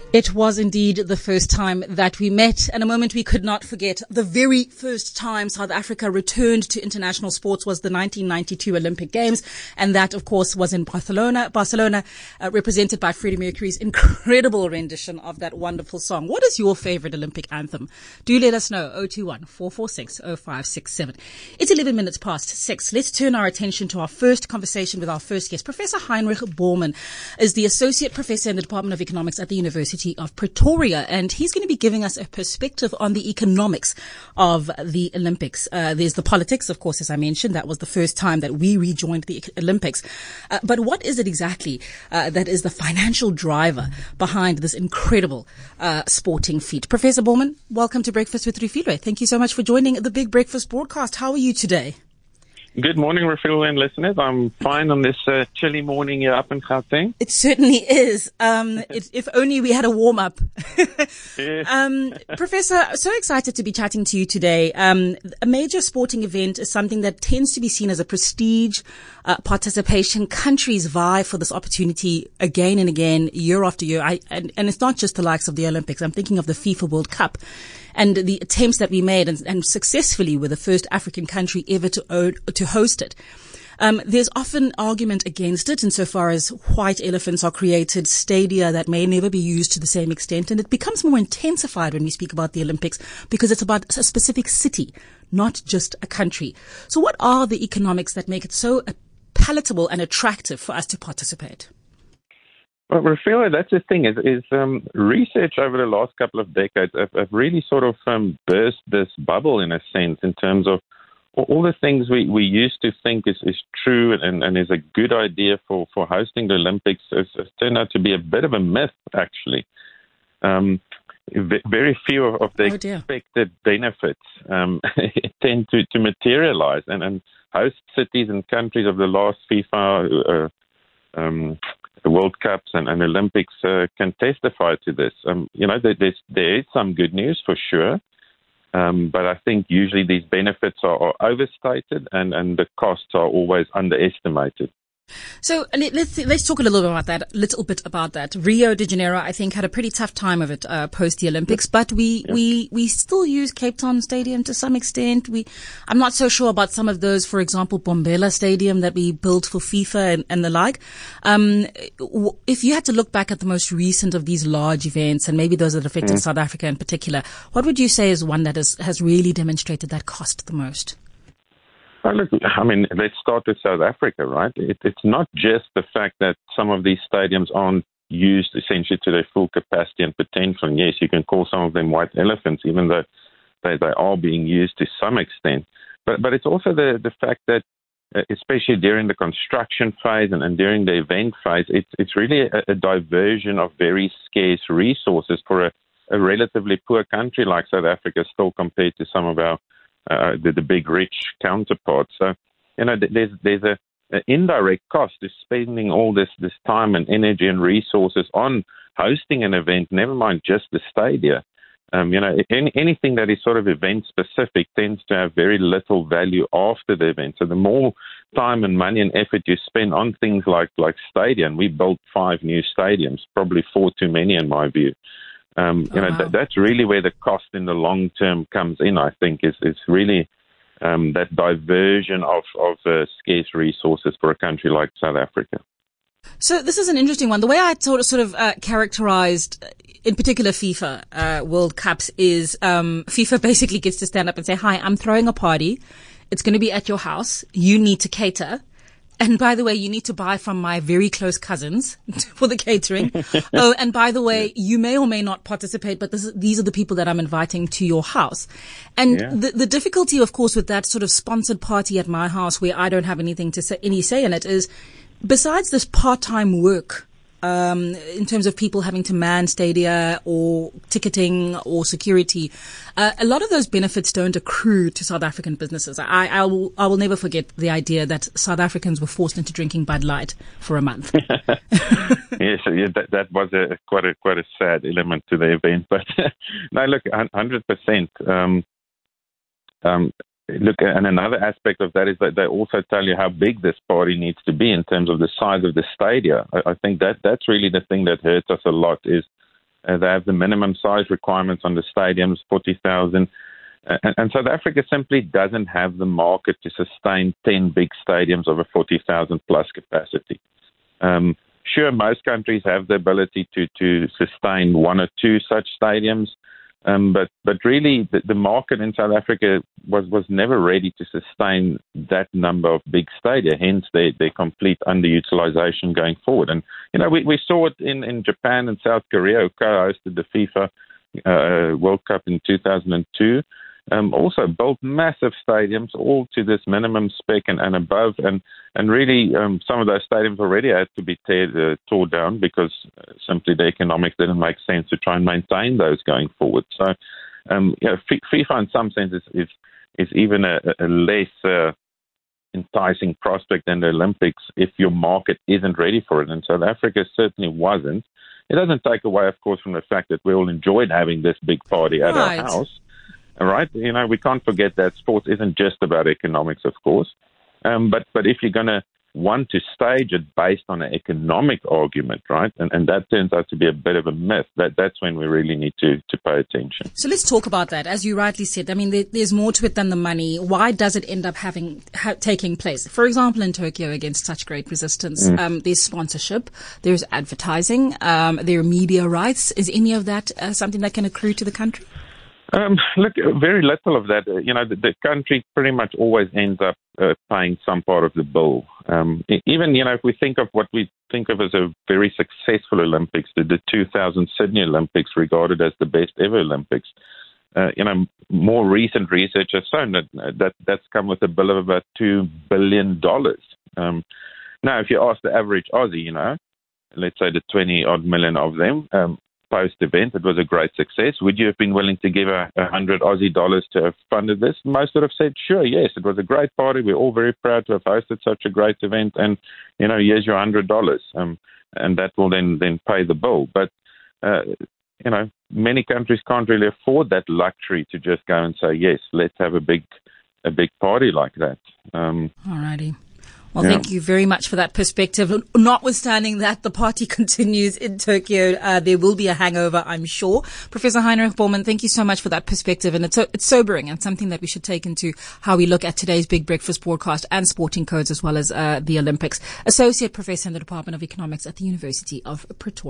It was indeed the first time that we met, and a moment we could not forget. The very first time South Africa returned to international sports was the 1992 Olympic Games, and that, of course, was in Barcelona. Barcelona, represented by Freddie Mercury's incredible rendition of that wonderful song. What is your favorite Olympic anthem? Do let us know. 021-446-0567. It's 11 minutes past 6. Let's turn our attention to our first conversation with our first guest. Professor Heinrich Bormann is the Associate Professor in the Department of Economics at the University of Pretoria, and he's going to be giving us a perspective on the economics of the Olympics. There's the politics, of course, as I mentioned. That was the first time that we rejoined the Olympics. But what is it exactly that is the financial driver behind this incredible sporting feat? Professor Bormann, welcome to Breakfast with Refilwe. Thank you so much for joining the Big Breakfast broadcast. How are you today? Good morning, Refilwe and listeners. I'm fine on this chilly morning here up in Gauteng. It certainly is. If only we had a warm-up. Professor, so excited to be chatting to you today. A major sporting event is something that tends to be seen as a prestige participation. Countries vie for this opportunity again and again, year after year. And it's not just the likes of the Olympics. I'm thinking of the FIFA World Cup and the attempts that we made and successfully were the first African country ever to host it. There's often argument against it insofar as white elephants are created, stadia that may never be used to the same extent, and it becomes more intensified when we speak about the Olympics because it's about a specific city, not just a country. So what are the economics that make it so palatable and attractive for us to participate? Well, Refilwe, that's the thing, is research over the last couple of decades have really sort of burst this bubble in a sense in terms of all the things we used to think is true and is a good idea for hosting the Olympics has turned out to be a bit of a myth, actually. Very few of the expected benefits tend to materialize. And host cities and countries of the last FIFA World Cups and Olympics can testify to this. There is some good news for sure. But I think usually these benefits are overstated and the costs are always underestimated. So let's talk a little bit about that. Rio de Janeiro, I think, had a pretty tough time of it post the Olympics, but we still use Cape Town Stadium to some extent. I'm not so sure about some of those, for example, Bombela Stadium that we built for FIFA and the like. If you had to look back at the most recent of these large events, and maybe those that affected South Africa in particular, what would you say is one that has really demonstrated that cost the most? Well, look, I mean, let's start with South Africa, right? It's not just the fact that some of these stadiums aren't used essentially to their full capacity and potential. And yes, you can call some of them white elephants, even though they are being used to some extent. But it's also the fact that, especially during the construction phase and during the event phase, it's really a diversion of very scarce resources for a relatively poor country like South Africa, still compared to some of our the big rich counterparts. So, there's an indirect cost to spending all this time and energy and resources on hosting an event, never mind just the stadia. Anything that is sort of event specific tends to have very little value after the event. So the more time and money and effort you spend on things like stadia, and we built 5 new stadiums, probably 4 too many in my view. That's really where the cost in the long term comes in, I think, is really that diversion of scarce resources for a country like South Africa. So this is an interesting one. The way I sort of characterized, in particular, FIFA World Cups is FIFA basically gets to stand up and say, hi, I'm throwing a party. It's going to be at your house. You need to cater. And by the way, you need to buy from my very close cousins for the catering. Oh, and by the way, you may or may not participate, but these are the people that I'm inviting to your house. And the difficulty, of course, with that sort of sponsored party at my house where I don't have any say in it is, besides this part-time work, in terms of people having to man stadia or ticketing or security, a lot of those benefits don't accrue to South African businesses. I will never forget the idea that South Africans were forced into drinking Bud Light for a month. Yes, that was quite a sad element to the event. But no, look, 100%. Look, and another aspect of that is that they also tell you how big this party needs to be in terms of the size of the stadia. I think that's really the thing that hurts us a lot is They have the minimum size requirements on the stadiums, 40,000. And South Africa simply doesn't have the market to sustain 10 big stadiums of a 40,000 plus capacity. Sure, most countries have the ability to sustain one or two such stadiums, but really the market in South Africa was never ready to sustain that number of big stadia, hence their complete underutilization going forward. And, we saw it in Japan and South Korea, who co-hosted the FIFA World Cup in 2002. Also built massive stadiums, all to this minimum spec and above, and really some of those stadiums already had to be tore down because simply the economics didn't make sense to try and maintain those going forward. So, FIFA in some sense is even a less enticing prospect than the Olympics if your market isn't ready for it, and South Africa certainly wasn't. It doesn't take away, of course, from the fact that we all enjoyed having this big party at our house. All right, we can't forget that sports isn't just about economics, of course. But if you're going to want to stage it based on an economic argument, right, and that turns out to be a bit of a myth, that's when we really need to pay attention. So let's talk about that. As you rightly said, I mean, there's more to it than the money. Why does it end up taking place? For example, in Tokyo, against such great resistance, there's sponsorship, there's advertising, there are media rights. Is any of that something that can accrue to the country? Look, very little of that. The country pretty much always ends up paying some part of the bill. Even, if we think of what we think of as a very successful Olympics, the 2000 Sydney Olympics, regarded as the best ever Olympics, more recent research has shown that's come with a bill of about $2 billion. Now, if you ask the average Aussie, let's say the 20-odd million of them, post-event, it was a great success. Would you have been willing to give 100 Aussie dollars to have funded this? Most would have said, sure, yes, it was a great party. We're all very proud to have hosted such a great event, and, here's your $100. And that will then pay the bill. But, many countries can't really afford that luxury to just go and say, yes, let's have a big party like that. All righty. Well, thank you very much for that perspective. Notwithstanding that the party continues in Tokyo, there will be a hangover, I'm sure. Professor Heinrich Baumann, thank you so much for that perspective. And it's sobering and something that we should take into how we look at today's Big Breakfast broadcast and sporting codes as well as the Olympics. Associate Professor in the Department of Economics at the University of Pretoria.